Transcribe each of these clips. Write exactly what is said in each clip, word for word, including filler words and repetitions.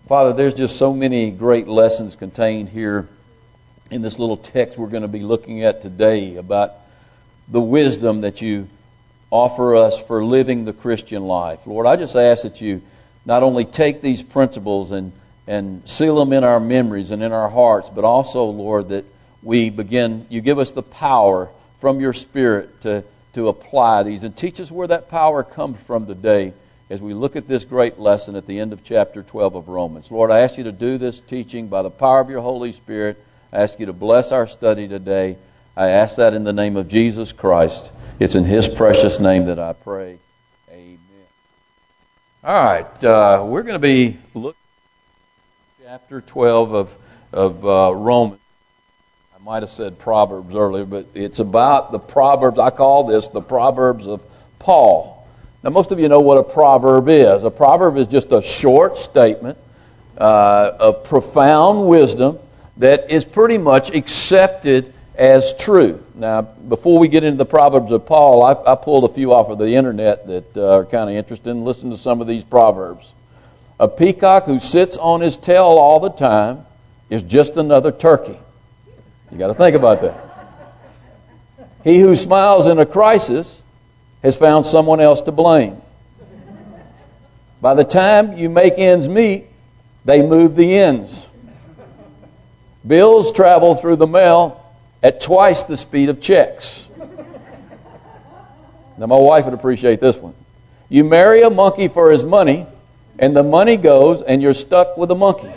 Father, there's just so many great lessons contained here in this little text we're going to be looking at today about the wisdom that you offer us for living the Christian life. Lord, I just ask that you not only take these principles and, and seal them in our memories and in our hearts, but also, Lord, that we begin, you give us the power from your Spirit to, to apply these and teach us where that power comes from today as we look at this great lesson at the end of chapter twelve of Romans. Lord, I ask you to do this teaching by the power of your Holy Spirit. I ask you to bless our study today. I ask that in the name of Jesus Christ. It's in His precious name that I pray. Amen. All right, uh, we're going to be looking at chapter twelve of, of uh, Romans. I might have said Proverbs earlier, but it's about the Proverbs. I call this the Proverbs of Paul. Now, most of you know what a proverb is. A proverb is just a short statement uh, of profound wisdom that is pretty much accepted as truth. Now, before we get into the Proverbs of Paul, I, I pulled a few off of the internet that uh, are kind of interesting. Listen to some of these proverbs. A peacock who sits on his tail all the time is just another turkey. You got to think about that. He who smiles in a crisis has found someone else to blame. By the time you make ends meet, they move the ends. Bills travel through the mail at twice the speed of checks. Now, my wife would appreciate this one. You marry a monkey for his money, and the money goes, and you're stuck with a monkey.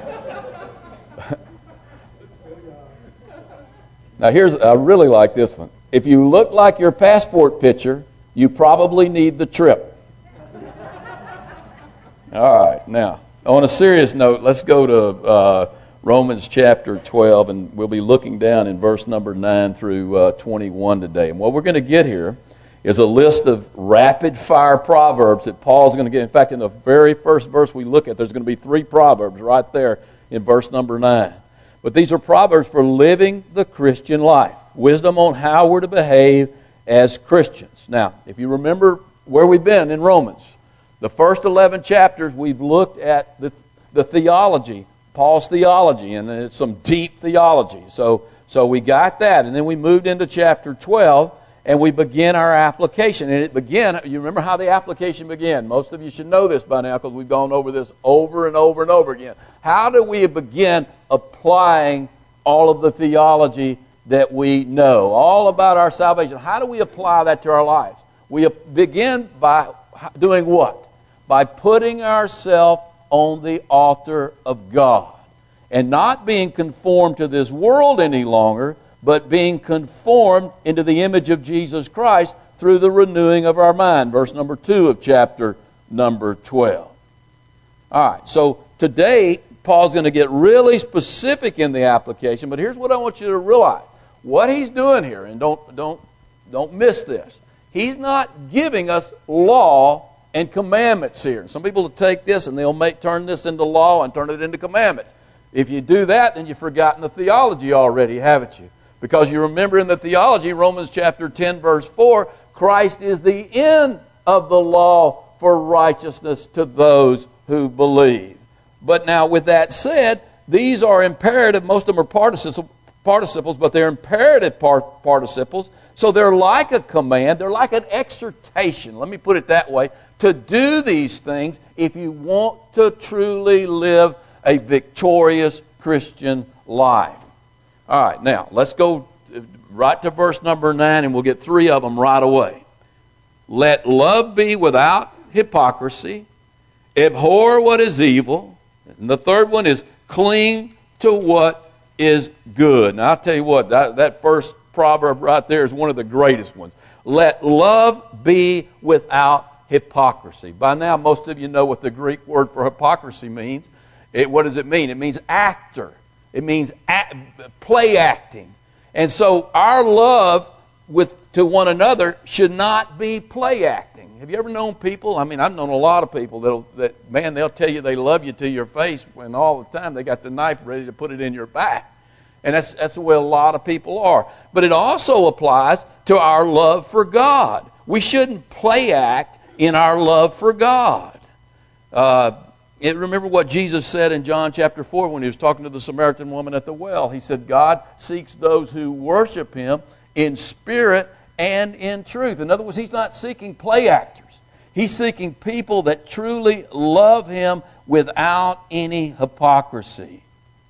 Now, here's, I really like this one. If you look like your passport picture, you probably need the trip. All right, now, on a serious note, let's go to uh, Romans chapter twelve, and we'll be looking down in verse number nine through uh, twenty-one today. And what we're going to get here is a list of rapid-fire proverbs that Paul's going to get. In fact, in the very first verse we look at, there's going to be three proverbs right there in verse number nine. But these are proverbs for living the Christian life. Wisdom on how we're to behave as Christians. Now, if you remember where we've been in Romans, the first eleven chapters we've looked at the, the theology, Paul's theology, and it's some deep theology. So, so we got that, and then we moved into chapter twelve, and we begin our application. And it began, you remember how the application began? Most of you should know this by now because we've gone over this over and over and over again. How do we begin applying all of the theology that we know, all about our salvation? How do we apply that to our lives? We begin by doing what? By putting ourselves on the altar of God and not being conformed to this world any longer, but being conformed into the image of Jesus Christ through the renewing of our mind. Verse number two of chapter number twelve. All right, so today Paul's going to get really specific in the application, but here's what I want you to realize. What he's doing here, and don't, don't, don't miss this, he's not giving us law and commandments here. Some people will take this and they'll make turn this into law and turn it into commandments. If you do that, then you've forgotten the theology already, haven't you? Because you remember in the theology, Romans chapter ten, verse four, Christ is the end of the law for righteousness to those who believe. But now, with that said, these are imperative. Most of them are participles, participles but they're imperative part, participles. So they're like a command. They're like an exhortation. Let me put it that way. To do these things if you want to truly live a victorious Christian life. All right, now, let's go right to verse number nine, and we'll get three of them right away. Let love be without hypocrisy. Abhor what is evil. And the third one is cling to what is good. Now, I'll tell you what, that, that first proverb right there is one of the greatest ones. Let love be without hypocrisy. By now, most of you know what the Greek word for hypocrisy means. It, what does it mean? It means actor. It means act, play acting. And so our love with to one another should not be play acting. Have you ever known people? I mean, I've known a lot of people that'll, that, man, they'll tell you they love you to your face when all the time they got the knife ready to put it in your back. And that's, that's the way a lot of people are. But it also applies to our love for God. We shouldn't play act in our love for God. Uh, And remember what Jesus said in John chapter four when he was talking to the Samaritan woman at the well. He said, God seeks those who worship Him in spirit and in truth. In other words, He's not seeking play actors. He's seeking people that truly love Him without any hypocrisy.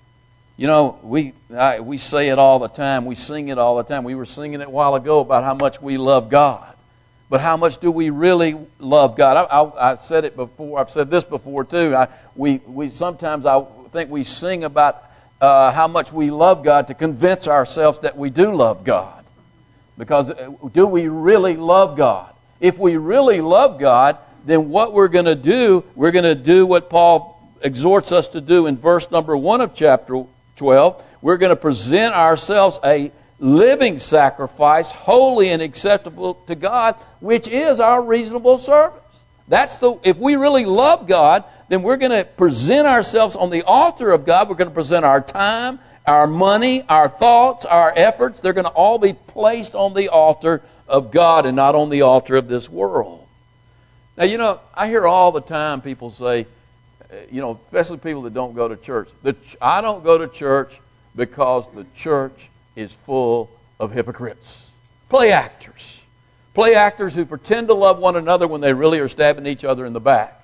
You know, we I, we say it all the time. We sing it all the time. We were singing it a while ago about how much we love God. But how much do we really love God? I, I, I said it before. I've said this before too. I, we we sometimes I think we sing about uh, how much we love God to convince ourselves that we do love God. Because do we really love God? If we really love God, then what we're going to do, we're going to do what Paul exhorts us to do in verse number one of chapter twelve. We're going to present ourselves a living sacrifice, holy and acceptable to God, which is our reasonable service. That's the if we really love God, then we're going to present ourselves on the altar of God. We're going to present our time, our money, our thoughts, our efforts. They're going to all be placed on the altar of God and not on the altar of this world. Now, you know, I hear all the time people say, you know, especially people that don't go to church, the, I don't go to church because the church is full of hypocrites. Play actors. Play actors who pretend to love one another when they really are stabbing each other in the back.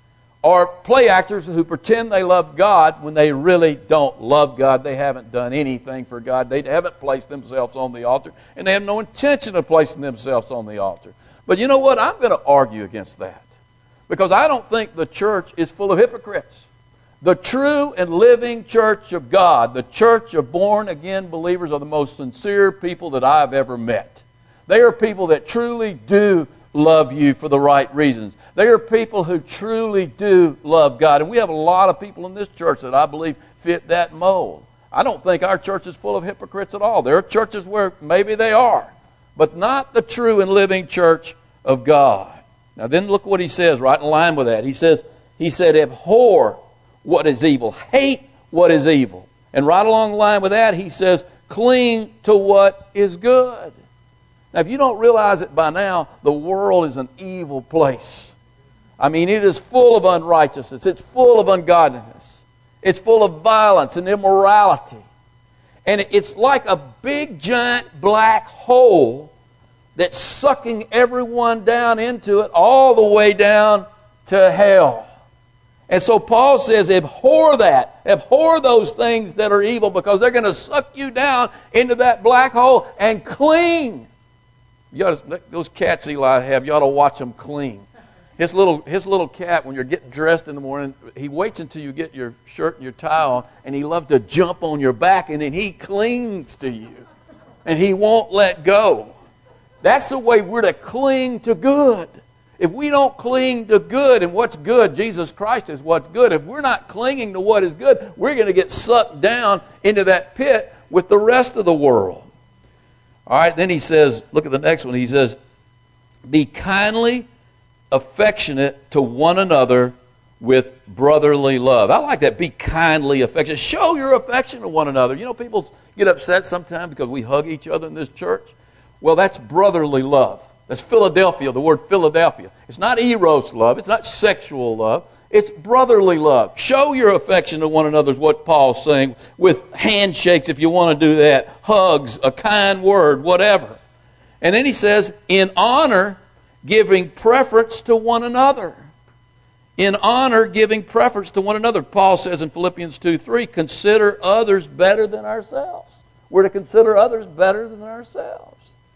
Or play actors who pretend they love God when they really don't love God. They haven't done anything for God. They haven't placed themselves on the altar. And they have no intention of placing themselves on the altar. But you know what? I'm going to argue against that. Because I don't think the church is full of hypocrites. The true and living church of God, the church of born-again believers, are the most sincere people that I've ever met. They are people that truly do love you for the right reasons. They are people who truly do love God. And we have a lot of people in this church that I believe fit that mold. I don't think our church is full of hypocrites at all. There are churches where maybe they are, but not the true and living church of God. Now then look what he says right in line with that. He says, he said, abhor what is evil. Hate what is evil. And right along the line with that, he says, cling to what is good. Now, if you don't realize it by now, the world is an evil place. I mean, it is full of unrighteousness. It's full of ungodliness. It's full of violence and immorality. And it's like a big, giant black hole that's sucking everyone down into it all the way down to hell. And so Paul says, abhor that. Abhor those things that are evil because they're going to suck you down into that black hole and cling. You ought to, those cats Eli have, you ought to watch them cling. His little, his little cat, when you're getting dressed in the morning, he waits until you get your shirt and your tie on, and he loves to jump on your back, and then he clings to you. And he won't let go. That's the way we're to cling to good. If we don't cling to good, and what's good, Jesus Christ is what's good. If we're not clinging to what is good, we're going to get sucked down into that pit with the rest of the world. All right, then he says, look at the next one. He says, be kindly affectionate to one another with brotherly love. I like that. Be kindly affectionate. Show your affection to one another. You know, people get upset sometimes because we hug each other in this church. Well, that's brotherly love. That's Philadelphia, the word Philadelphia. It's not eros love. It's not sexual love. It's brotherly love. Show your affection to one another is what Paul's saying, with handshakes if you want to do that, hugs, a kind word, whatever. And then he says, in honor, giving preference to one another. In honor, giving preference to one another. Paul says in Philippians two three, consider others better than ourselves. We're to consider others better than ourselves.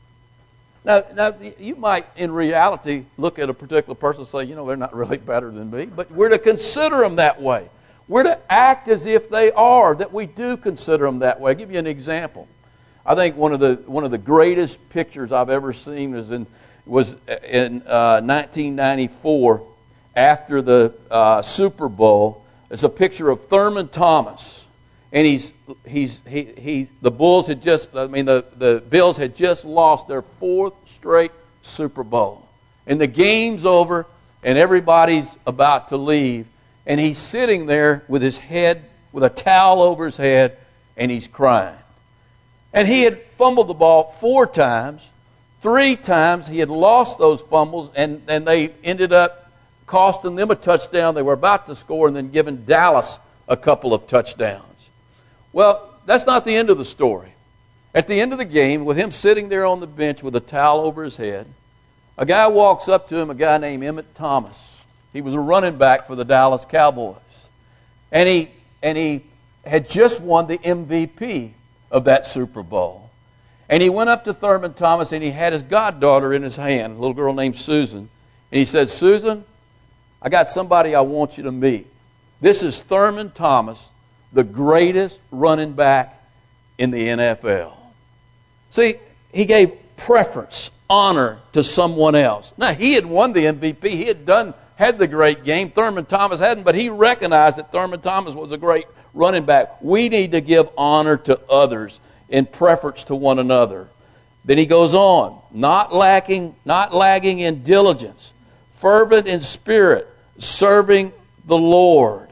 Now, now, you might, in reality, look at a particular person and say, you know, they're not really better than me. But we're to consider them that way. We're to act as if they are, that we do consider them that way. I'll give you an example. I think one of the one of the greatest pictures I've ever seen was in, was in uh, nineteen ninety-four, after the uh, Super Bowl. It's a picture of Thurman Thomas. And he's he's he he the Bulls had just I mean the, the Bills had just lost their fourth straight Super Bowl. And the game's over and everybody's about to leave. And he's sitting there with his head, with a towel over his head, and he's crying. And he had fumbled the ball four times. Three times he had lost those fumbles, and, and they ended up costing them a touchdown. They were about to score and then giving Dallas a couple of touchdowns. Well, that's not the end of the story. At the end of the game, with him sitting there on the bench with a towel over his head, a guy walks up to him, a guy named Emmett Thomas. He was a running back for the Dallas Cowboys. And he, and he had just won the M V P of that Super Bowl. And he went up to Thurman Thomas and he had his goddaughter in his hand, a little girl named Susan. And he said, Susan, I got somebody I want you to meet. This is Thurman Thomas, the greatest running back in the N F L. See, he gave preference, honor to someone else. Now, he had won the M V P. He had done, had the great game. Thurman Thomas hadn't, but he recognized that Thurman Thomas was a great running back. We need to give honor to others in preference to one another. Then he goes on, not lacking, not lagging in diligence, fervent in spirit, serving the Lord.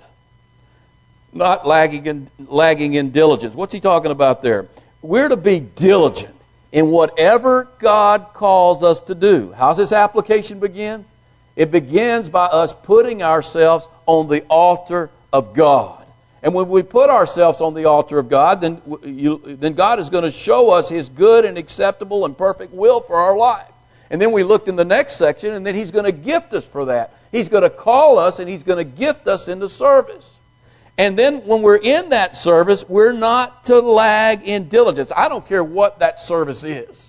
Not lagging in, lagging in diligence. What's he talking about there? We're to be diligent in whatever God calls us to do. How's this application begin? It begins by us putting ourselves on the altar of God. And when we put ourselves on the altar of God, then, you, then God is going to show us His good and acceptable and perfect will for our life. And then we looked in the next section, and then He's going to gift us for that. He's going to call us, and He's going to gift us into service. And then when we're in that service, we're not to lag in diligence. I don't care what that service is.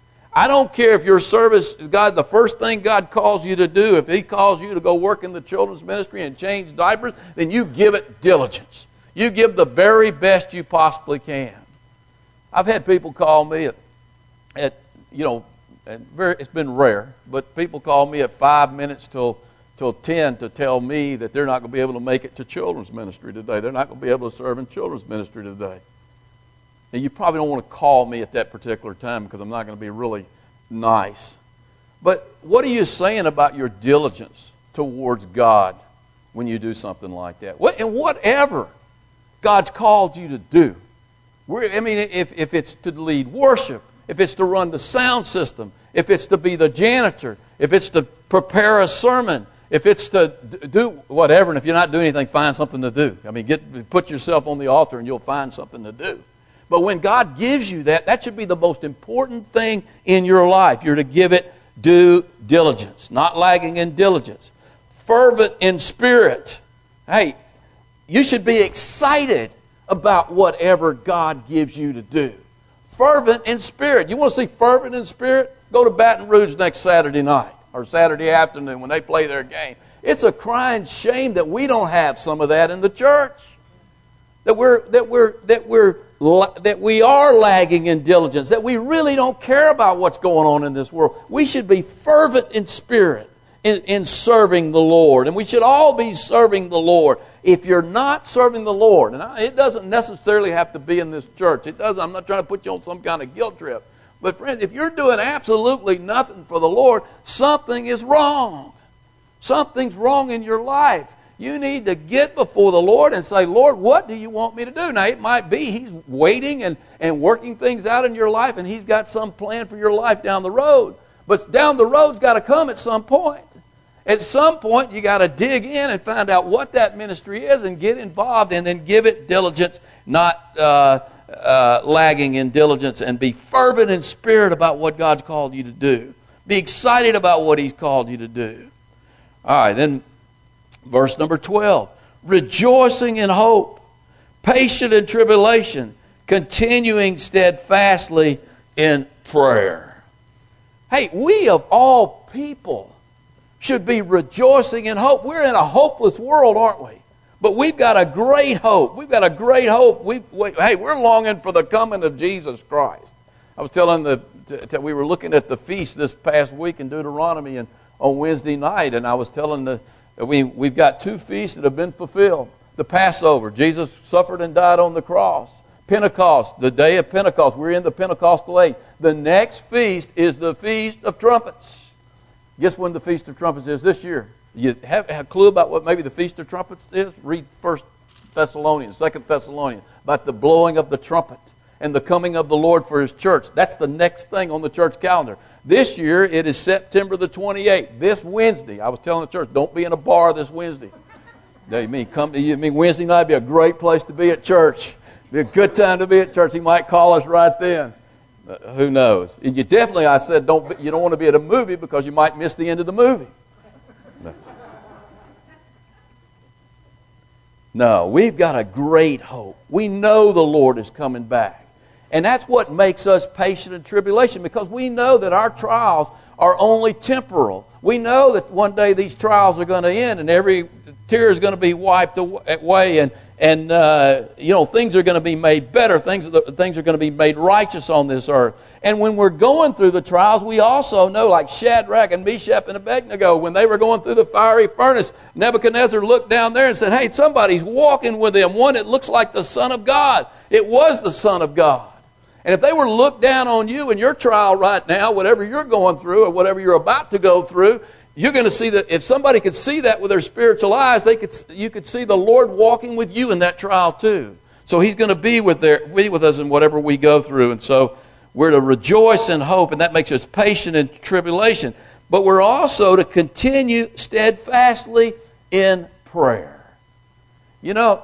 I don't care if your service, God, the first thing God calls you to do, if He calls you to go work in the children's ministry and change diapers, then you give it diligence. You give the very best you possibly can. I've had people call me at, at you know, and very, it's been rare, but people call me at five minutes till till ten to tell me that they're not going to be able to make it to children's ministry today. They're not going to be able to serve in children's ministry today. And you probably don't want to call me at that particular time because I'm not going to be really nice. But what are you saying about your diligence towards God when you do something like that? What, and whatever God's called you to do. We're, I mean, if, if it's to lead worship, if it's to run the sound system, if it's to be the janitor, if it's to prepare a sermon, if it's to do whatever, and if you're not doing anything, find something to do. I mean, get put yourself on the altar and you'll find something to do. But when God gives you that, that should be the most important thing in your life. You're to give it due diligence, not lagging in diligence. Fervent in spirit. Hey, you should be excited about whatever God gives you to do. Fervent in spirit. You want to see fervent in spirit? Go to Baton Rouge next Saturday night or Saturday afternoon when they play their game. It's a crying shame that we don't have some of that in the church. That we're that we're that we're that we are lagging in diligence, that we really don't care about what's going on in this world. We should be fervent in spirit in, in serving the Lord. And we should all be serving the Lord. If you're not serving the Lord, and it doesn't necessarily have to be in this church. It doesn't. I'm not trying to put you on some kind of guilt trip. But friends, if you're doing absolutely nothing for the Lord, something is wrong. Something's wrong in your life. You need to get before the Lord and say, Lord, what do you want me to do? Now, it might be He's waiting and, and working things out in your life, and He's got some plan for your life down the road. But down the road's got to come at some point. At some point, you got to dig in and find out what that ministry is and get involved and then give it diligence, not uh, uh, lagging in diligence, and be fervent in spirit about what God's called you to do. Be excited about what He's called you to do. All right, then verse number twelve. Rejoicing in hope, patient in tribulation, continuing steadfastly in prayer. Hey, we of all people should be rejoicing in hope. We're in a hopeless world, aren't we? But we've got a great hope. We've got a great hope. We, we, hey, we're longing for the coming of Jesus Christ. I was telling the, t- t- we were looking at the feast this past week in Deuteronomy and on Wednesday night, and I was telling the, we, we've got two feasts that have been fulfilled. The Passover, Jesus suffered and died on the cross. Pentecost, the day of Pentecost, we're in the Pentecostal age. The next feast is the Feast of Trumpets. Guess when the Feast of Trumpets is this year? You have, have a clue about what maybe the Feast of Trumpets is? Read First Thessalonians, Second Thessalonians, about the blowing of the trumpet. and the coming of the Lord for His church. That's the next thing on the church calendar. This year, it is September the twenty-eighth, this Wednesday. I was telling the church, don't be in a bar this Wednesday. You mean, come to you mean Wednesday night would be a great place to be at church. Be a good time to be at church. He might call us right then. Uh, who knows? And you definitely, I said, don't you don't want to be at a movie because you might miss the end of the movie. No. No, we've got a great hope. We know the Lord is coming back. And that's what makes us patient in tribulation, because we know that our trials are only temporal. We know that one day these trials are going to end and every tear is going to be wiped away, and, and uh, you know, things are going to be made better. Things, things are going to be made righteous on this earth. And when we're going through the trials, we also know, like Shadrach and Meshach and Abednego, when they were going through the fiery furnace, Nebuchadnezzar looked down there and said, hey, somebody's walking with them, one that looks like the Son of God. It was the Son of God. And if they were to look down on you in your trial right now, whatever you're going through or whatever you're about to go through, you're going to see that if somebody could see that with their spiritual eyes, they could, you could see the Lord walking with you in that trial too. So He's going to be with, their, be with us in whatever we go through. And so we're to rejoice in hope, and that makes us patient in tribulation. But we're also to continue steadfastly in prayer. You know,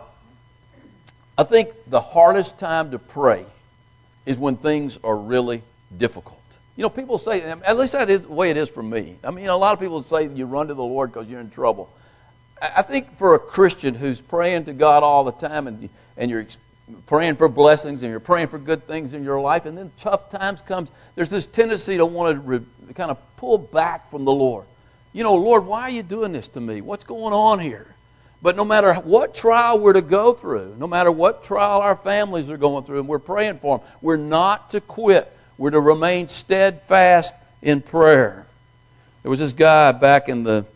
I think the hardest time to pray is when things are really difficult. You know, people say, at least that is the way it is for me. I mean, a lot of people say you run to the Lord because you're in trouble. I think for a Christian who's praying to God all the time, and, and you're praying for blessings and you're praying for good things in your life, and then tough times comes, there's this tendency to want to re, kind of pull back from the Lord. You know, Lord, why are you doing this to me? What's going on here? But no matter what trial we're to go through, no matter what trial our families are going through, and we're praying for them, we're not to quit. We're to remain steadfast in prayer. There was this guy back in the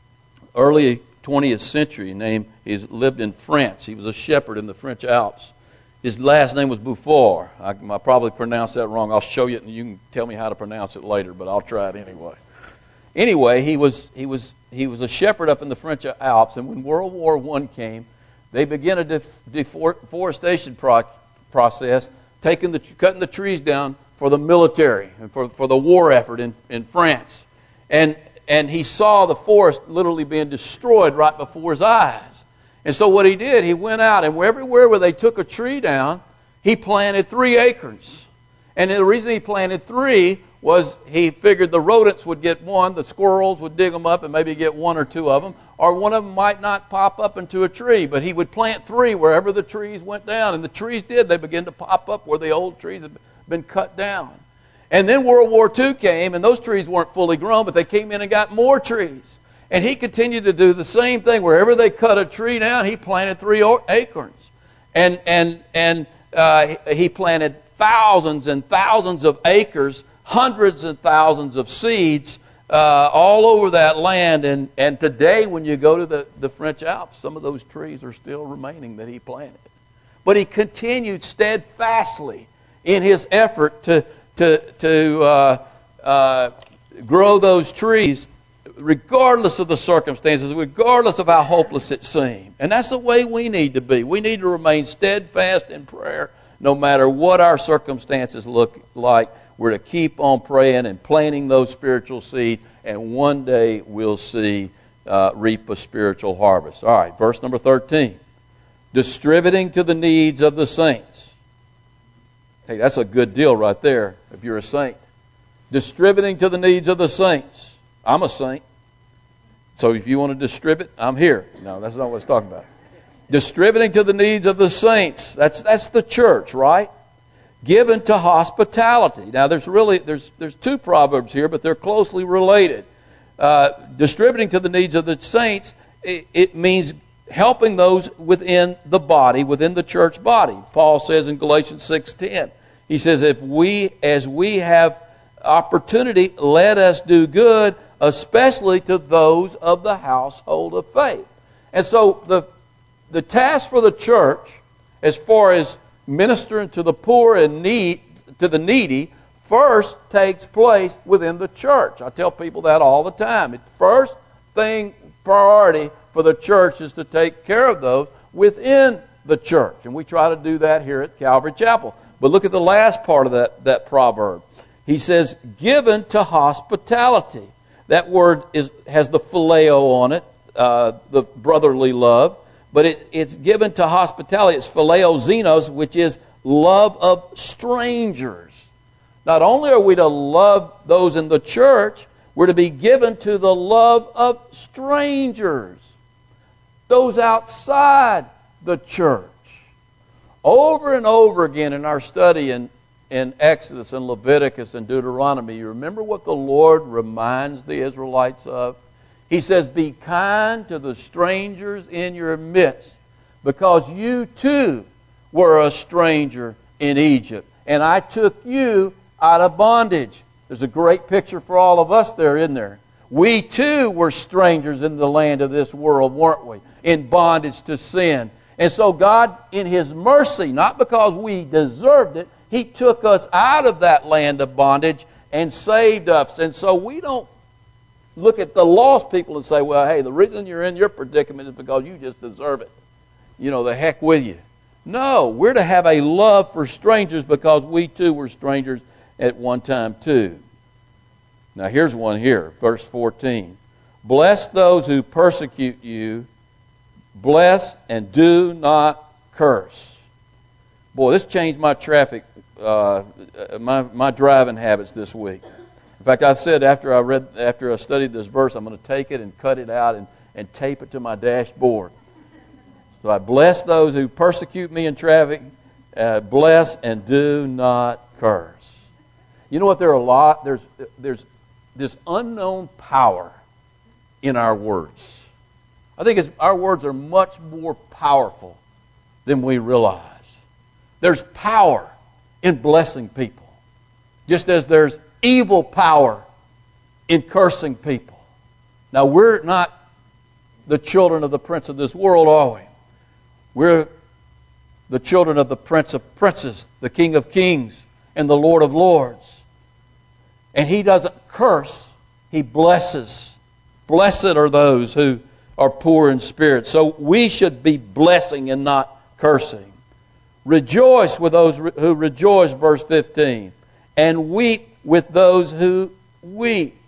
early twentieth century named, he lived in France. He was a shepherd in the French Alps. His last name was Beaufort. I, I probably pronounced that wrong. I'll show you it and you can tell me how to pronounce it later, but I'll try it anyway. Anyway, he was he was he was a shepherd up in the French Alps, and when World War One came, they began a def, deforestation pro, process, taking the cutting the trees down for the military and for, for the war effort in, in France. And and he saw the forest literally being destroyed right before his eyes. And so what he did, he went out, and everywhere where they took a tree down, he planted three acres. And the reason he planted three was he figured the rodents would get one, the squirrels would dig them up and maybe get one or two of them, or one of them might not pop up into a tree, but he would plant three wherever the trees went down. And the trees did. They began to pop up where the old trees had been cut down. And then World War Two came, and those trees weren't fully grown, but they came in and got more trees. And he continued to do the same thing. Wherever they cut a tree down, he planted three acorns. And, and, and uh, he planted thousands and thousands of acres, hundreds and thousands of seeds uh, all over that land. And, and today, when you go to the, the French Alps, some of those trees are still remaining that he planted. But he continued steadfastly in his effort to, to, to uh, uh, grow those trees, regardless of the circumstances, regardless of how hopeless it seemed. And that's the way we need to be. We need to remain steadfast in prayer no matter what our circumstances look like. We're to keep on praying and planting those spiritual seeds, and one day we'll see, uh, reap a spiritual harvest. All right, verse number thirteen. Distributing to the needs of the saints. Hey, that's a good deal right there if you're a saint. Distributing to the needs of the saints. I'm a saint. So if you want to distribute, I'm here. No, that's not what it's talking about. Distributing to the needs of the saints. That's that's the church, right? Given to hospitality. Now, there's really there's there's two proverbs here, but they're closely related. Uh, distributing to the needs of the saints, it, it means helping those within the body, within the church body. Paul says in Galatians six ten, he says, "If we, as we have opportunity, let us do good, especially to those of the household of faith." And so the the task for the church, as far as ministering to the poor and need to the needy, first takes place within the church. I tell people that all the time. The first thing, priority for the church is to take care of those within the church. And we try to do that here at Calvary Chapel. But look at the last part of that, that proverb. He says, given to hospitality. That word is has the phileo on it, uh, the brotherly love. But it, it's given to hospitality. It's phileo xenos, which is love of strangers. Not only are we to love those in the church, we're to be given to the love of strangers. Those outside the church. Over and over again in our study in, in Exodus and Leviticus and Deuteronomy, you remember what the Lord reminds the Israelites of? He says, be kind to the strangers in your midst, because you too were a stranger in Egypt, and I took you out of bondage. There's a great picture for all of us there, isn't there? We too were strangers in the land of this world, weren't we? In bondage to sin. And so God, in His mercy, not because we deserved it, He took us out of that land of bondage and saved us. And so we don't look at the lost people and say, well, hey, the reason you're in your predicament is because you just deserve it. You know, the heck with you. No, we're to have a love for strangers because we too were strangers at one time too. Now here's one here, verse fourteen. Bless those who persecute you. Bless and do not curse. Boy, this changed my traffic, uh, my my driving habits this week. In fact, I said after I read, after I studied this verse, I'm going to take it and cut it out and, and tape it to my dashboard. So I bless those who persecute me in traffic. Uh, bless and do not curse. You know what? There are a lot. There's there's this unknown power in our words. I think it's, our words are much more powerful than we realize. There's power in blessing people, just as there's evil power in cursing people. Now, we're not the children of the prince of this world, are we? We're the children of the Prince of Princes, the King of Kings, and the Lord of Lords. And He doesn't curse, He blesses. Blessed are those who are poor in spirit. So we should be blessing and not cursing. Rejoice with those who rejoice, verse fifteen, and weep with those who weep.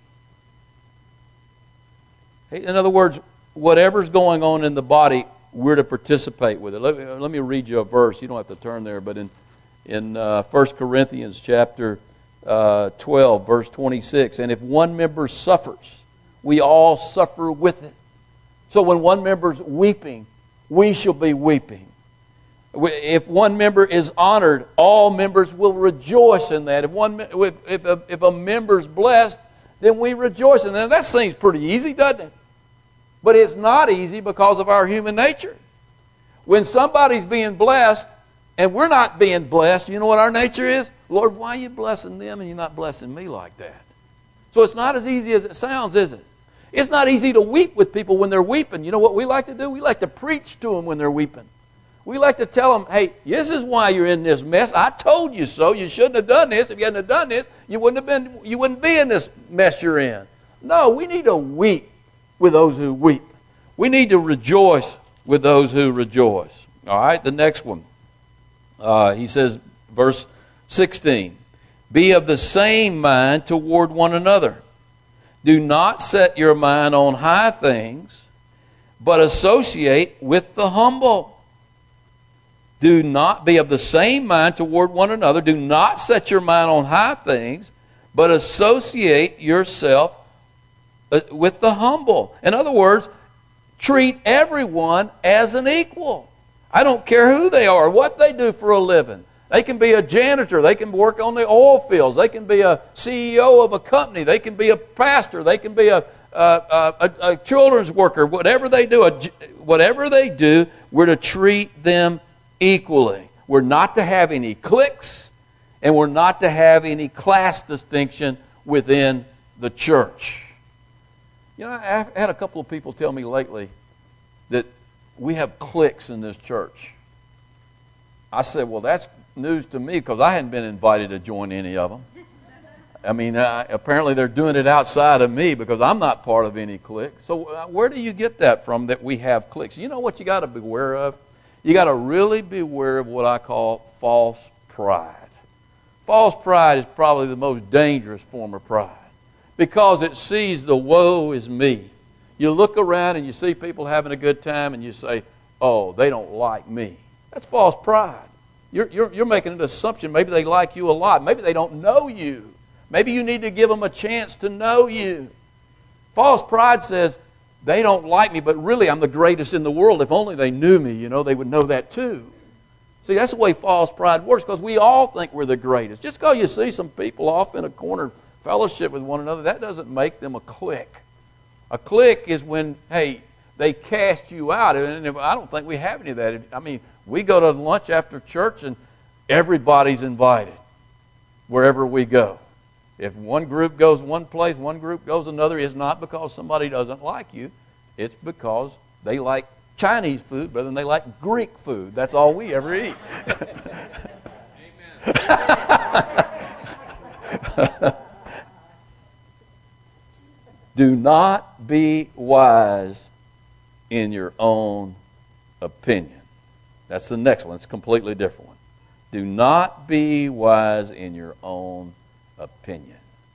In other words, whatever's going on in the body, we're to participate with it. Let me, let me read you a verse. You don't have to turn there, but in, in uh, First Corinthians chapter uh, twelve, verse twenty-six, and if one member suffers, we all suffer with it. So when one member's weeping, we shall be weeping. If one member is honored, all members will rejoice in that. If one, if, if, a, if a member's blessed, then we rejoice in that. That seems pretty easy, doesn't it? But it's not easy because of our human nature. When somebody's being blessed and we're not being blessed, you know what our nature is? Lord, why are you blessing them and you're not blessing me like that? So it's not as easy as it sounds, is it? It's not easy to weep with people when they're weeping. You know what we like to do? We like to preach to them when they're weeping. We like to tell them, hey, this is why you're in this mess. I told you so. You shouldn't have done this. If you hadn't have done this, you wouldn't have been, you wouldn't be in this mess you're in. No, we need to weep with those who weep. We need to rejoice with those who rejoice. All right, the next one. Uh, he says, verse sixteen, be of the same mind toward one another. Do not set your mind on high things, but associate with the humble. Do not be of the same mind toward one another. Do not set your mind on high things, but associate yourself with the humble. In other words, treat everyone as an equal. I don't care who they are, what they do for a living. They can be a janitor. They can work on the oil fields. They can be a C E O of a company. They can be a pastor. They can be a, a, a, a children's worker. Whatever they do, a, whatever they do, we're to treat them equally. We're not to have any cliques, and we're not to have any class distinction within the church. You know, I've had a couple of people tell me lately that we have cliques in this church. I said, well, that's news to me because I hadn't been invited to join any of them. I mean, uh, apparently they're doing it outside of me because I'm not part of any clique. So uh, where do you get that from that we have cliques? You know what you got to beware of? You got to really beware of what I call false pride. False pride is probably the most dangerous form of pride because it sees the woe is me. You look around and you see people having a good time and you say, oh, they don't like me. That's false pride. You're, you're, you're making an assumption. Maybe they like you a lot. Maybe they don't know you. Maybe you need to give them a chance to know you. False pride says, they don't like me, but really I'm the greatest in the world. If only they knew me, you know, they would know that too. See, that's the way false pride works because we all think we're the greatest. Just because you see some people off in a corner fellowship with one another, that doesn't make them a clique. A clique is when, hey, they cast you out. And I don't think we have any of that. I mean, we go to lunch after church and everybody's invited wherever we go. If one group goes one place, one group goes another, it's not because somebody doesn't like you. It's because they like Chinese food better than they like Greek food. That's all we ever eat. Do not be wise in your own opinion. That's the next one. It's a completely different one. Do not be wise in your own opinion.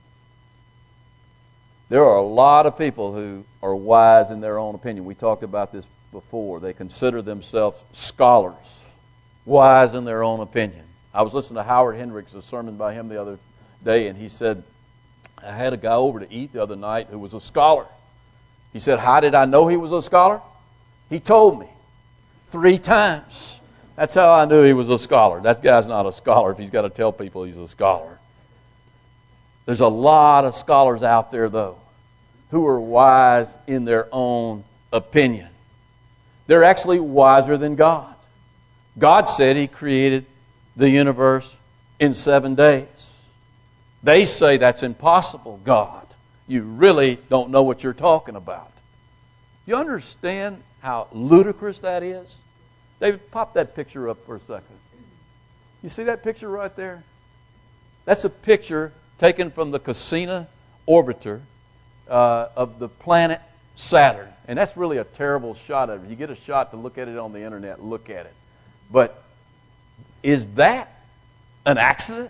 There are a lot of people who are wise in their own opinion. We talked about this before. They consider themselves scholars, wise in their own opinion. I was listening to Howard Hendricks, a sermon by him the other day, and he said, I had a guy over to eat the other night who was a scholar. He said, how did I know he was a scholar? He told me three times. That's how I knew he was a scholar. That guy's not a scholar if he's got to tell people he's a scholar. There's a lot of scholars out there, though, who are wise in their own opinion. They're actually wiser than God. God said He created the universe in seven days. They say that's impossible, God. You really don't know what you're talking about. You understand how ludicrous that is? David, pop that picture up for a second. You see that picture right there? That's a picture taken from the Cassini orbiter uh, of the planet Saturn. And that's really a terrible shot of it. If you get a shot to look at it on the internet, look at it. But is that an accident?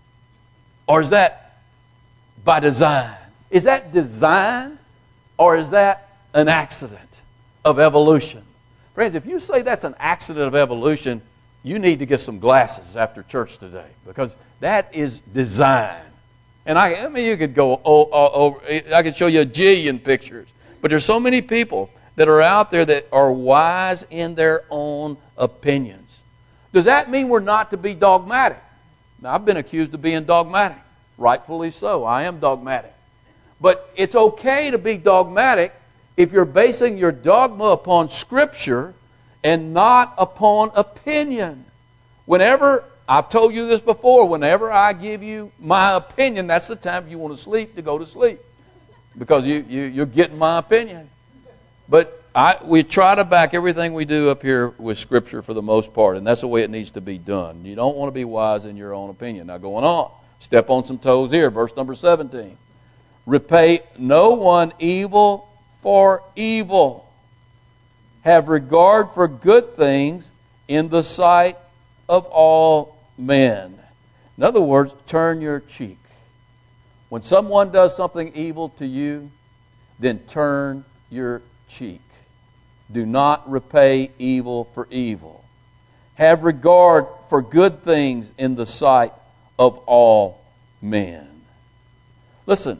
Or is that by design? Is that design or is that an accident of evolution? Friends, if you say that's an accident of evolution, you need to get some glasses after church today because that is design. And I, I mean, you could go, oh, oh, oh, I could show you a jillion pictures. But there's so many people that are out there that are wise in their own opinions. Does that mean we're not to be dogmatic? Now, I've been accused of being dogmatic. Rightfully so. I am dogmatic. But it's okay to be dogmatic if you're basing your dogma upon Scripture and not upon opinion. Whenever, I've told you this before, whenever I give you my opinion, that's the time if you want to sleep to go to sleep. Because you, you, you're getting my opinion. But I, we try to back everything we do up here with Scripture for the most part, and that's the way it needs to be done. You don't want to be wise in your own opinion. Now going on, step on some toes here, verse number seventeen. Repay no one evil for evil. Have regard for good things in the sight of all men. In other words, turn your cheek. When someone does something evil to you, then turn your cheek. Do not repay evil for evil. Have regard for good things in the sight of all men. Listen,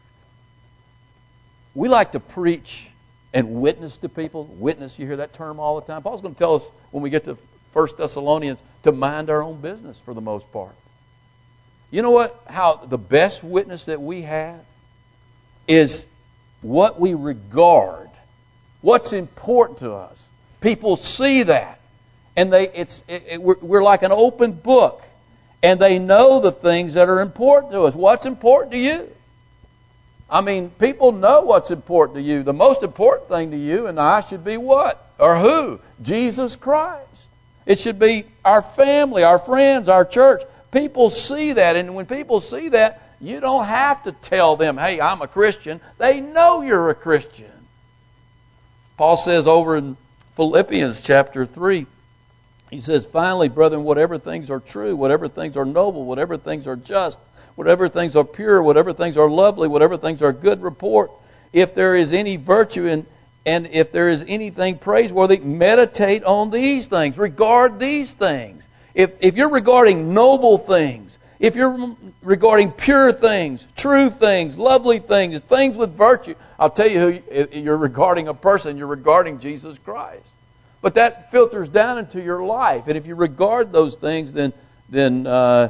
we like to preach and witness to people. Witness, you hear that term all the time. Paul's going to tell us when we get to First Thessalonians to mind our own business for the most part. You know what? How the best witness that we have is what we regard, what's important to us. People see that, and they it's it, it, we're, we're like an open book, and they know the things that are important to us. What's important to you? I mean, people know what's important to you. The most important thing to you and I should be what? Or who? Jesus Christ. It should be our family, our friends, our church. People see that, and when people see that, you don't have to tell them, hey, I'm a Christian. They know you're a Christian. Paul says over in Philippians chapter three, He says, finally, brethren, whatever things are true, whatever things are noble, whatever things are just, whatever things are pure, whatever things are lovely, whatever things are good report, if there is any virtue in, and if there is anything praiseworthy, meditate on these things. Regard these things. If, if you're regarding noble things, if you're regarding pure things, true things, lovely things, things with virtue, I'll tell you who you're regarding a person, you're regarding Jesus Christ. But that filters down into your life. And if you regard those things, then then uh,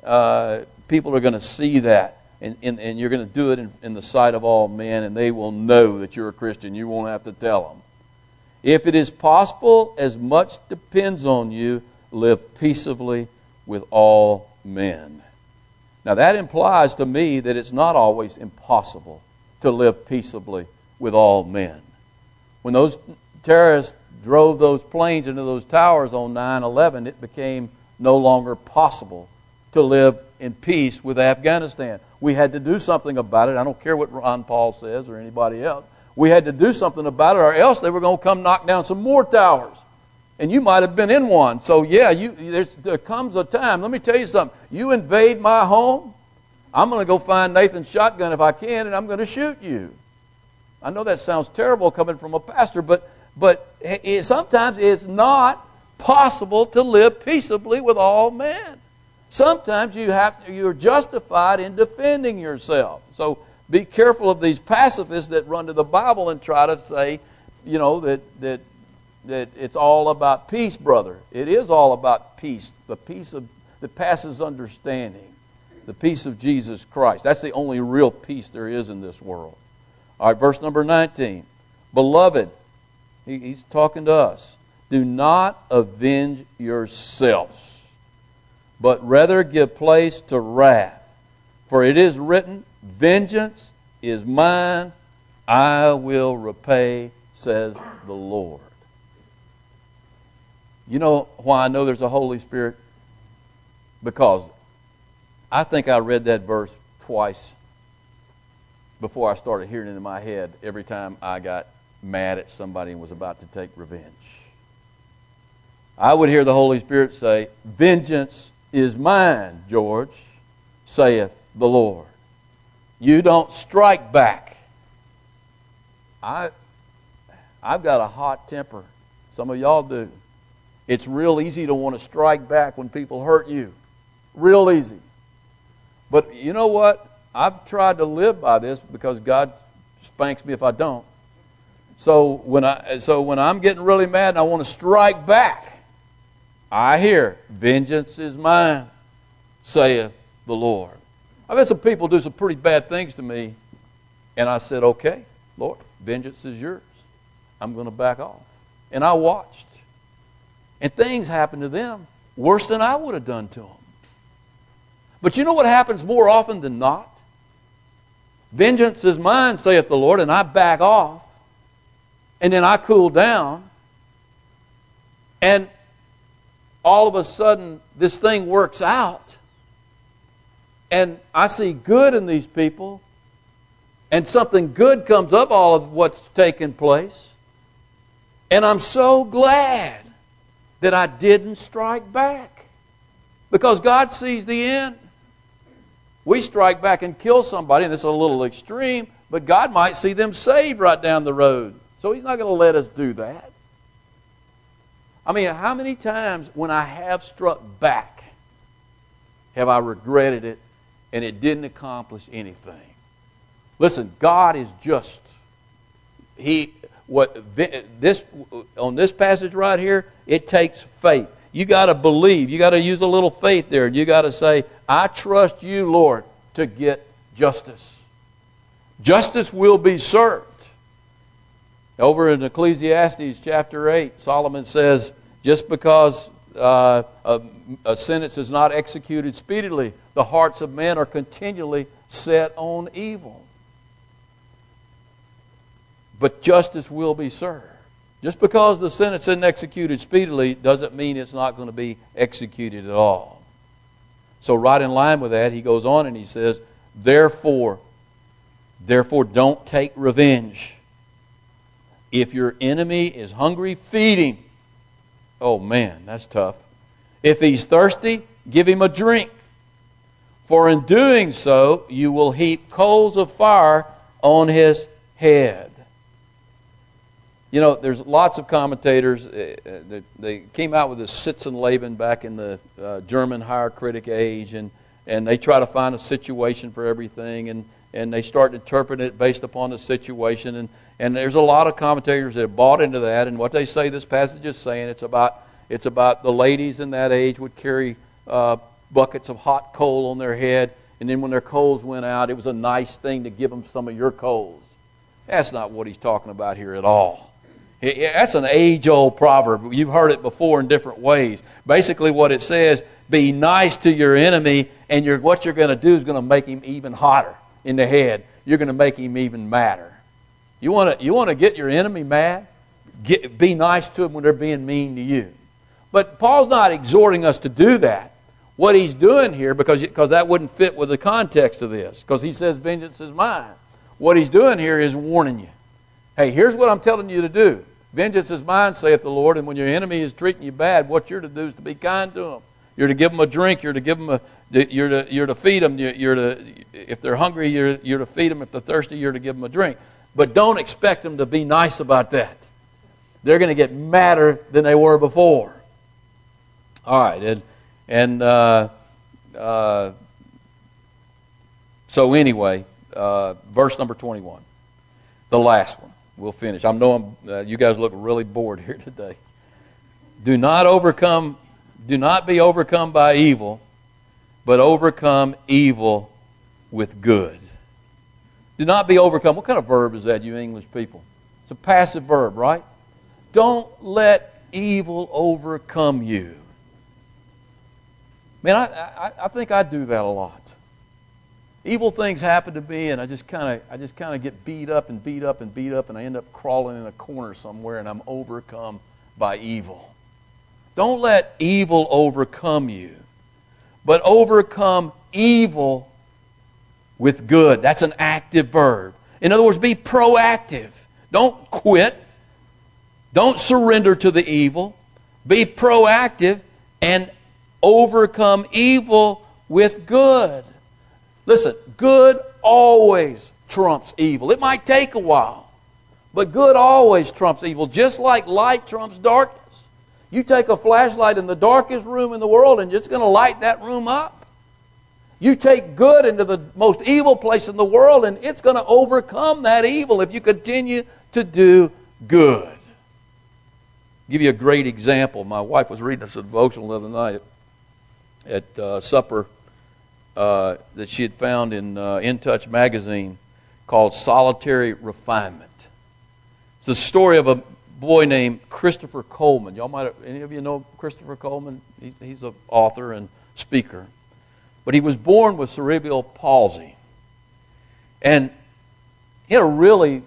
uh, people are going to see that. And, and, and you're going to do it in, in the sight of all men, and they will know that you're a Christian. You won't have to tell them. If it is possible, as much depends on you, live peaceably with all men. Now that implies to me that it's not always impossible to live peaceably with all men. When those terrorists drove those planes into those towers on nine eleven, it became no longer possible to live in peace with Afghanistan. We had to do something about it. I don't care what Ron Paul says or anybody else. We had to do something about it, or else they were going to come knock down some more towers. And you might have been in one. So yeah, you, there comes a time. Let me tell you something. You invade my home, I'm going to go find Nathan's shotgun if I can, and I'm going to shoot you. I know that sounds terrible coming from a pastor, but but it, sometimes it's not possible to live peaceably with all men. Sometimes you have to, you're justified in defending yourself. So be careful of these pacifists that run to the Bible and try to say, you know, that that that it's all about peace, brother. It is all about peace, the peace of that passes understanding, the peace of Jesus Christ. That's the only real peace there is in this world. All right, verse number nineteen. Beloved, he, he's talking to us. Do not avenge yourselves, but rather give place to wrath. For it is written, vengeance is mine, I will repay, says the Lord. You know why I know there's a Holy Spirit? Because I think I read that verse twice before I started hearing it in my head every time I got mad at somebody and was about to take revenge. I would hear the Holy Spirit say, vengeance is mine, George, saith the Lord. You don't strike back. I, I've got a hot temper. Some of y'all do. It's real easy to want to strike back when people hurt you. Real easy. But you know what? I've tried to live by this because God spanks me if I don't. So when I so when I'm getting really mad and I want to strike back, I hear, vengeance is mine, saith the Lord. I've had some people do some pretty bad things to me, and I said, okay, Lord, vengeance is yours. I'm going to back off. And I watched. And things happened to them worse than I would have done to them. But you know what happens more often than not? Vengeance is mine, saith the Lord, and I back off. And then I cool down. And all of a sudden, this thing works out. And I see good in these people. And something good comes up all of what's taken place. And I'm so glad that I didn't strike back. Because God sees the end. We strike back and kill somebody, and this is a little extreme, but God might see them saved right down the road. So He's not going to let us do that. I mean, how many times when I have struck back have I regretted it and it didn't accomplish anything? Listen, God is just. He what this on this passage right here, it takes faith. You got to believe. You got to use a little faith there. You got to say, I trust you, Lord, to get justice. Justice will be served. Over in Ecclesiastes chapter eight, Solomon says, just because uh, a, a sentence is not executed speedily, the hearts of men are continually set on evil. But justice will be served. Just because the sentence isn't executed speedily doesn't mean it's not going to be executed at all. So right in line with that, he goes on and he says, Therefore, therefore don't take revenge. If your enemy is hungry, feed him. Oh man, that's tough. If he's thirsty, give him a drink. For in doing so, you will heap coals of fire on his head. You know, there's lots of commentators uh, that they came out with this Sitzenleben back in the uh, German higher critic age, and, and they try to find a situation for everything, and, and they start interpreting it based upon the situation. And, and there's a lot of commentators that have bought into that, and what they say this passage is saying, it's about it's about the ladies in that age would carry uh, buckets of hot coal on their head, and then when their coals went out, it was a nice thing to give them some of your coals. That's not what he's talking about here at all. That's an age-old proverb. You've heard it before in different ways. Basically what it says, be nice to your enemy, and you're, what you're going to do is going to make him even hotter in the head. You're going to make him even madder. You want to you want to get your enemy mad? Get, be nice to them when they're being mean to you. But Paul's not exhorting us to do that. What he's doing here, because, because that wouldn't fit with the context of this, because he says vengeance is mine. What he's doing here is warning you. Hey, here's what I'm telling you to do. Vengeance is mine, saith the Lord, and when your enemy is treating you bad, what you're to do is to be kind to them. You're to give them a drink. You're to give them a. You're to you're to feed them. You're to if they're hungry, you're you're to feed them. If they're thirsty, you're to give them a drink. But don't expect them to be nice about that. They're going to get madder than they were before. All right, and and uh, uh, so anyway, uh, verse number twenty-one, the last one. We'll finish. I know I'm, uh, you guys look really bored here today. Do not overcome, do not be overcome by evil, but overcome evil with good. Do not be overcome. What kind of verb is that, you English people? It's a passive verb, right? Don't let evil overcome you. Man, I, I, I think I do that a lot. Evil things happen to me, and I just kind of I just kind of get beat up and beat up and beat up, and I end up crawling in a corner somewhere, and I'm overcome by evil. Don't let evil overcome you, but overcome evil with good. That's an active verb. In other words, be proactive. Don't quit. Don't surrender to the evil. Be proactive and overcome evil with good. Listen, good always trumps evil. It might take a while, but good always trumps evil, just like light trumps darkness. You take a flashlight in the darkest room in the world and it's going to light that room up. You take good into the most evil place in the world and it's going to overcome that evil if you continue to do good. I'll give you a great example. My wife was reading us a devotional the other night at uh, supper. Uh, that she had found in uh, In Touch magazine called Solitary Refinement. It's the story of a boy named Christopher Coleman. Y'all might have, any of you know Christopher Coleman? He, he's an author and speaker. But he was born with cerebral palsy. And he had a really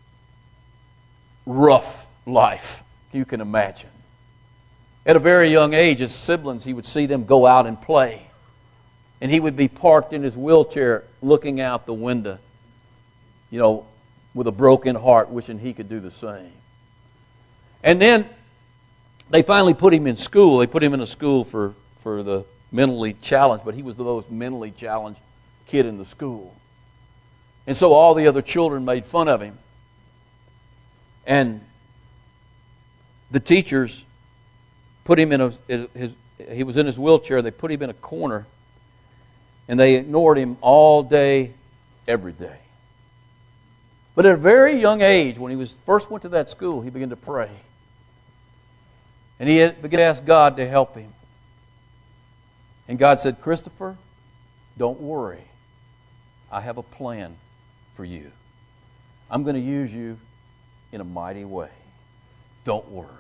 rough life, you can imagine. At a very young age, his siblings, he would see them go out and play. And he would be parked in his wheelchair looking out the window, you know, with a broken heart, wishing he could do the same. And then they finally put him in school. They put him in a school for, for the mentally challenged, but he was the most mentally challenged kid in the school. And so all the other children made fun of him. And the teachers put him in a, his, he was in his wheelchair, they put him in a corner, and they ignored him all day, every day. But at a very young age, when he was first went to that school, he began to pray. And he began to ask God to help him. And God said, Christopher, don't worry. I have a plan for you. I'm going to use you in a mighty way. Don't worry.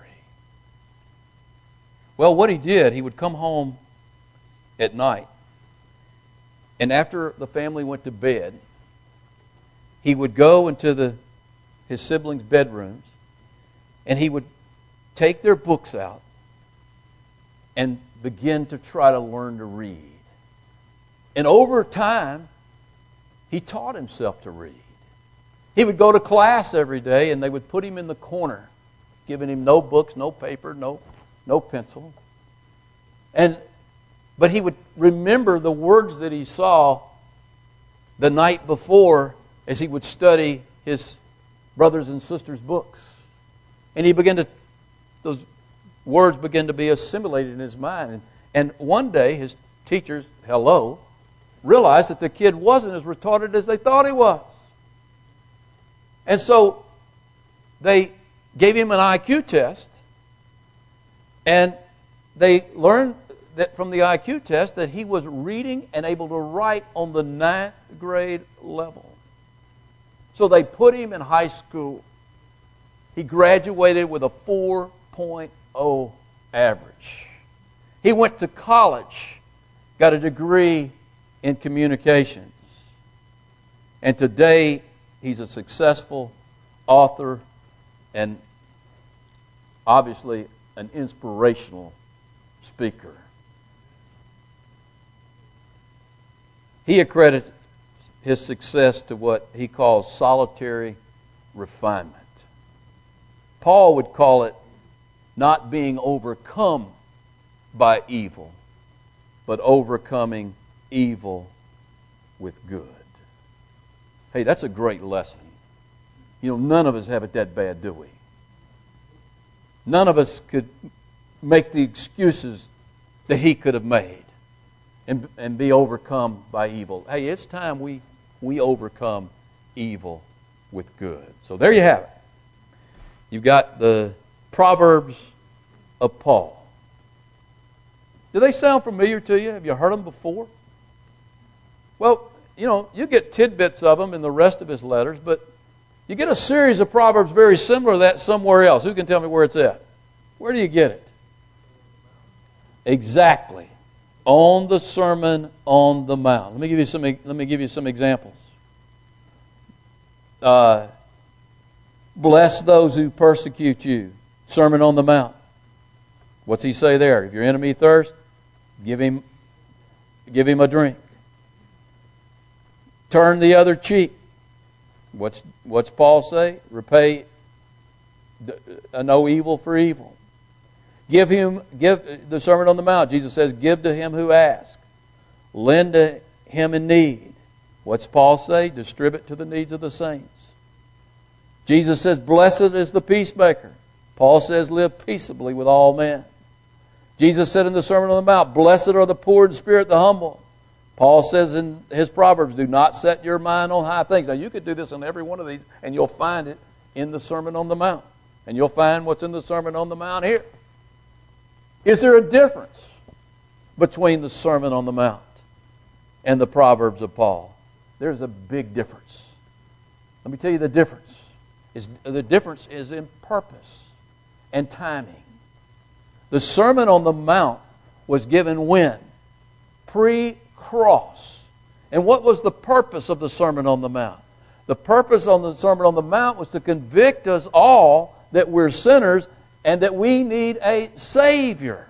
Well, what he did, he would come home at night. And after the family went to bed, he would go into the his siblings' bedrooms and he would take their books out and begin to try to learn to read. And over time, he taught himself to read. He would go to class every day and they would put him in the corner, giving him no books, no paper, no no pencil. And but he would remember the words that he saw the night before as he would study his brothers and sisters' books. And he began to, those words began to be assimilated in his mind. And, and one day his teachers, hello, realized that the kid wasn't as retarded as they thought he was. And so they gave him an I Q test, and they learned that from the I Q test that he was reading and able to write on the ninth grade level. So they put him in high school. He graduated with a four point oh average. He went to college, got a degree in communications. And today he's a successful author and obviously an inspirational speaker. He accredits his success to what he calls solitary refinement. Paul would call it not being overcome by evil, but overcoming evil with good. Hey, that's a great lesson. You know, none of us have it that bad, do we? None of us could make the excuses that he could have made and, and be overcome by evil. Hey, it's time we, we overcome evil with good. So there you have it. You've got the Proverbs of Paul. Do they sound familiar to you? Have you heard them before? Well, you know, you get tidbits of them in the rest of his letters, but you get a series of Proverbs very similar to that somewhere else. Who can tell me where it's at? Where do you get it? Exactly. On the Sermon on the Mount. Let me give you some, let me give you some examples. Uh, bless those who persecute you. Sermon on the Mount. What's he say there? If your enemy thirsts, give him, give him a drink. Turn the other cheek. What's, what's Paul say? Repay no evil for evil. Give him, give the Sermon on the Mount. Jesus says, give to him who asks. Lend to him in need. What's Paul say? Distribute to the needs of the saints. Jesus says, blessed is the peacemaker. Paul says, live peaceably with all men. Jesus said in the Sermon on the Mount, blessed are the poor in spirit, the humble. Paul says in his Proverbs, do not set your mind on high things. Now you could do this in every one of these, and you'll find it in the Sermon on the Mount. And you'll find what's in the Sermon on the Mount here. Is there a difference between the Sermon on the Mount and the Proverbs of Paul? There's a big difference. Let me tell you the difference. Is the difference is in purpose and timing. The Sermon on the Mount was given when? Pre-cross. And what was the purpose of the Sermon on the Mount? The purpose of the Sermon on the Mount was to convict us all that we're sinners and that we need a Savior.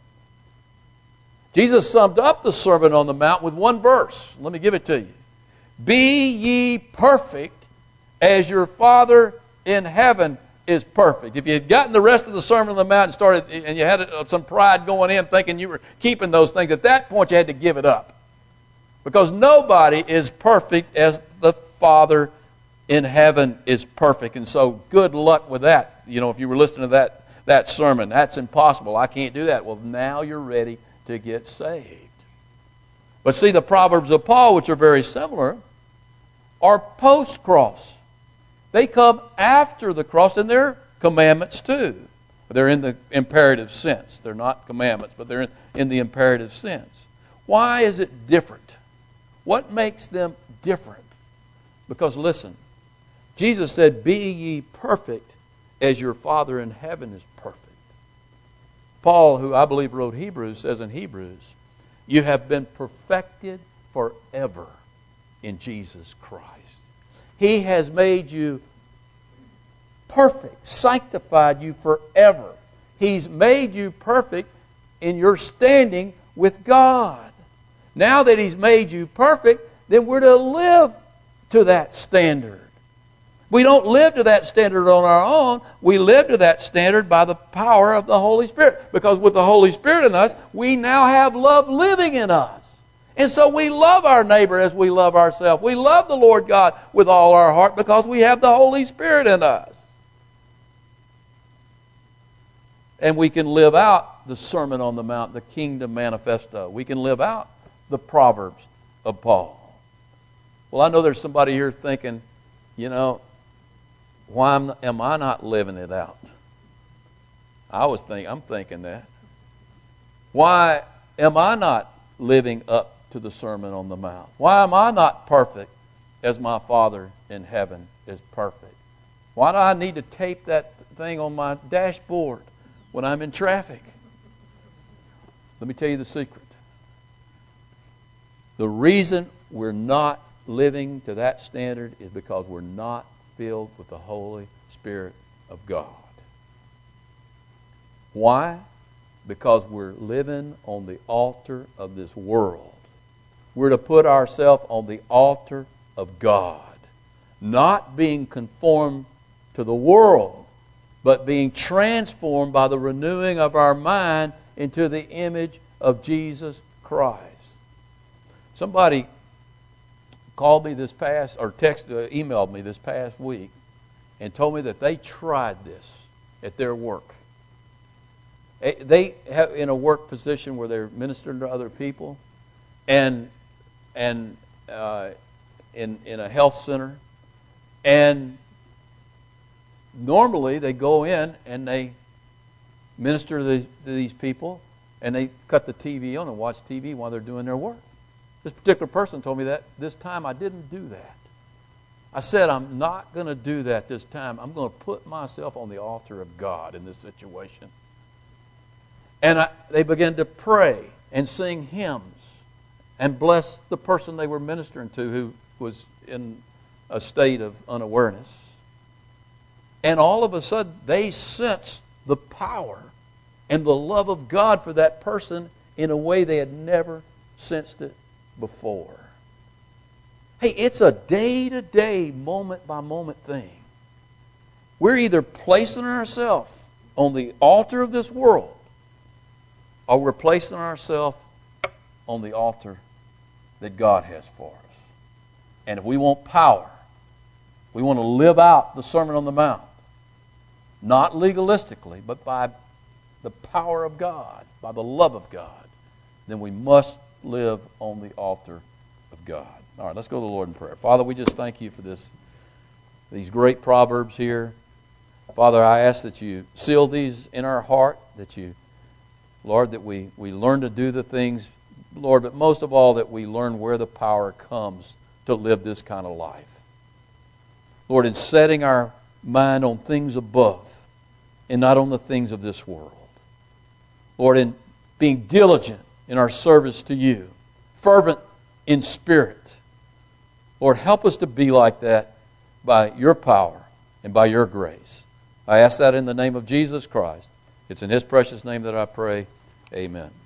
Jesus summed up the Sermon on the Mount with one verse. Let me give it to you. Be ye perfect as your Father in heaven is perfect. If you had gotten the rest of the Sermon on the Mount and started, and you had some pride going in thinking you were keeping those things, at that point you had to give it up. Because nobody is perfect as the Father in heaven is perfect. And so good luck with that. You know, if you were listening to that that sermon, that's impossible. I can't do that. Well, now you're ready to get saved. But see, the Proverbs of Paul, which are very similar, are post-cross. They come after the cross, and they're commandments too. They're in the imperative sense. They're not commandments, but they're in, in the imperative sense. Why is it different? What makes them different? Because listen, Jesus said, be ye perfect as your Father in heaven is perfect. Paul, who I believe wrote Hebrews, says in Hebrews, you have been perfected forever in Jesus Christ. He has made you perfect, sanctified you forever. He's made you perfect in your standing with God. Now that He's made you perfect, then we're to live to that standard. We don't live to that standard on our own. We live to that standard by the power of the Holy Spirit. Because with the Holy Spirit in us, we now have love living in us. And so we love our neighbor as we love ourselves. We love the Lord God with all our heart because we have the Holy Spirit in us. And we can live out the Sermon on the Mount, the Kingdom Manifesto. We can live out the Proverbs of Paul. Well, I know there's somebody here thinking, you know, why am I not living it out? I was think I'm thinking that. Why am I not living up to the Sermon on the Mount? Why am I not perfect as my Father in heaven is perfect? Why do I need to tape that thing on my dashboard when I'm in traffic? Let me tell you the secret. The reason we're not living to that standard is because we're not filled with the Holy Spirit of God. Why? Because we're living on the altar of this world. We're to put ourselves on the altar of God, not being conformed to the world, but being transformed by the renewing of our mind into the image of Jesus Christ. Somebody called me this past, or texted, uh, emailed me this past week, and told me that they tried this at their work. They have in a work position where they're ministering to other people, and and uh, in in a health center, and normally they go in and they minister to, the, to these people, and they cut the T V on and watch T V while they're doing their work. This particular person told me that this time I didn't do that. I said, I'm not going to do that this time. I'm going to put myself on the altar of God in this situation. And I, they began to pray and sing hymns and bless the person they were ministering to who was in a state of unawareness. And all of a sudden, they sensed the power and the love of God for that person in a way they had never sensed it before. Hey, it's a day-to-day, moment-by-moment thing. We're either placing ourselves on the altar of this world, or we're placing ourselves on the altar that God has for us. And if we want power, we want to live out the Sermon on the Mount, not legalistically, but by the power of God, by the love of God, then we must live on the altar of God. All right, let's go to the Lord in prayer. Father, we just thank you for this, these great proverbs here. Father, I ask that you seal these in our heart, that you, Lord, that we, we learn to do the things, Lord, but most of all that we learn where the power comes to live this kind of life. Lord, in setting our mind on things above and not on the things of this world. Lord, in being diligent in our service to you, fervent in spirit. Lord, help us to be like that by your power and by your grace. I ask that in the name of Jesus Christ. It's in his precious name that I pray. Amen.